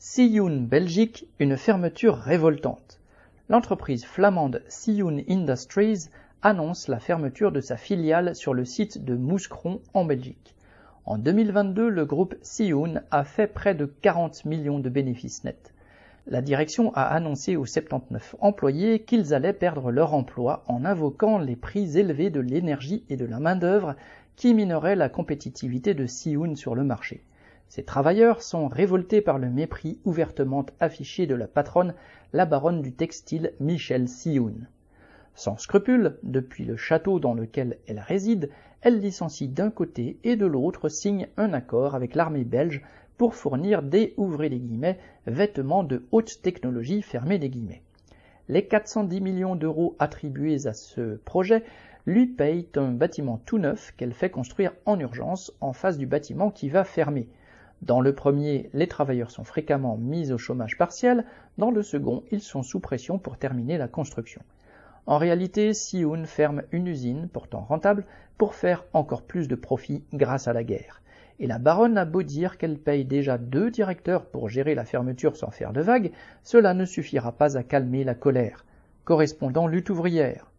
Sioen Belgique, une fermeture révoltante. L'entreprise flamande Sioen Industries annonce la fermeture de sa filiale sur le site de Mouscron en Belgique. En 2022, le groupe Sioen a fait près de 40 millions de bénéfices nets. La direction a annoncé aux 79 employés qu'ils allaient perdre leur emploi en invoquant les prix élevés de l'énergie et de la main-d'œuvre qui mineraient la compétitivité de Sioen sur le marché. Ces travailleurs sont révoltés par le mépris ouvertement affiché de la patronne, la baronne du textile Michèle Sioen. Sans scrupule, depuis le château dans lequel elle réside, elle licencie d'un côté et de l'autre signe un accord avec l'armée belge pour fournir des vêtements de haute technologie Les 410 millions d'euros attribués à ce projet lui payent un bâtiment tout neuf qu'elle fait construire en urgence en face du bâtiment qui va fermer. Dans le premier, les travailleurs sont fréquemment mis au chômage partiel, dans le second, ils sont sous pression pour terminer la construction. En réalité, Sioen ferme une usine, pourtant rentable, pour faire encore plus de profit grâce à la guerre. Et la baronne a beau dire qu'elle paye déjà 2 directeurs pour gérer la fermeture sans faire de vagues, cela ne suffira pas à calmer la colère. Correspondant lutte ouvrière.